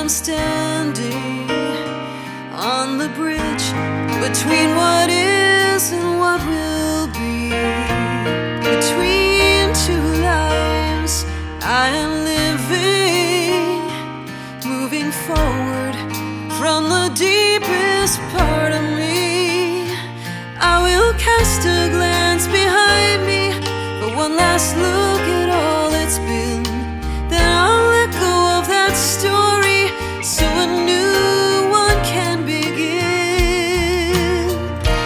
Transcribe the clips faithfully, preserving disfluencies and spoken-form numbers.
I'm standing on the bridge between what is and what will be. Between two lives I am living, moving forward from the deepest part of me. I will cast a glance behind me for one last look at all that's been. Then I'll let go of that story so a new one can begin.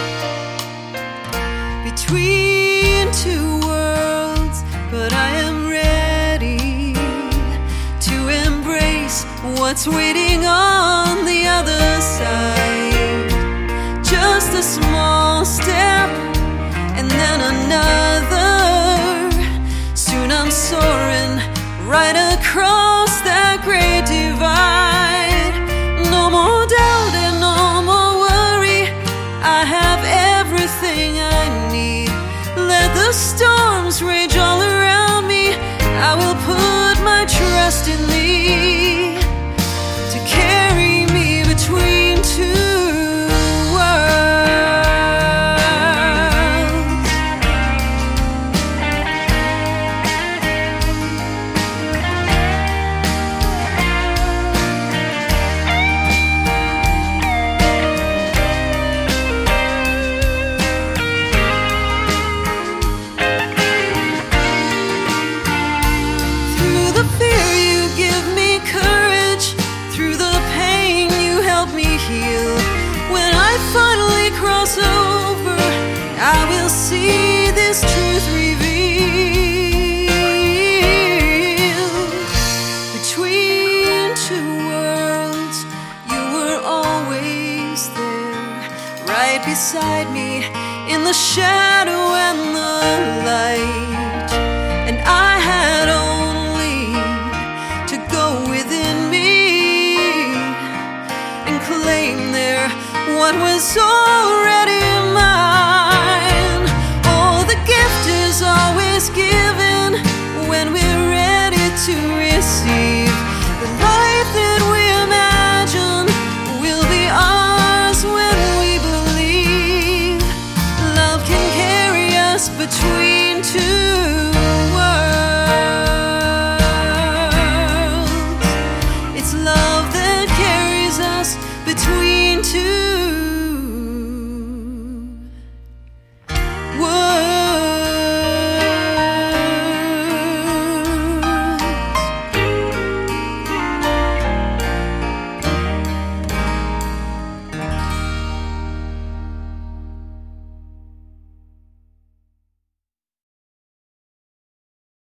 Between two worlds, but I am ready to embrace what's waiting on the other side. Just a small step and then another. Soon I'm soaring right across that great divide. No more doubt and no more worry, I have everything I need. Let the storms rage all around me, I will put my trust in thee to carry me between two heal. When I finally cross over, I will see this truth revealed. Between two worlds, you were always there, right beside me in the shadow and the light. And I had only to go within me, claim there what was already mine. Oh, the gift is always given when we're ready to receive. The life that we imagine will be ours when we believe. Love can carry us between two worlds. It's love that carries us between two